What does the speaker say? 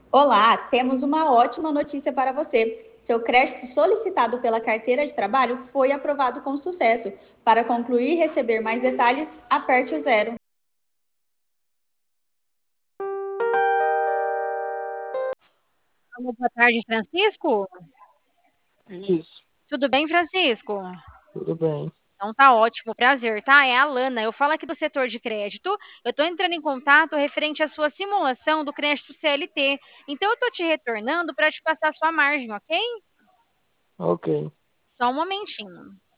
Olá, temos uma ótima notícia para você. Seu crédito solicitado pela carteira de trabalho foi aprovado com sucesso. Para concluir e receber mais detalhes, aperte o zero. Alô, boa tarde, Francisco. Isso, Tudo bem, Francisco? tudo bem. Então tá ótimo, prazer, tá? É a Alana. Eu falo aqui do setor de crédito. Eu tô entrando em contato referente à sua simulação do crédito CLT. Então eu tô te retornando para te passar a sua margem, ok? Ok. Só um momentinho.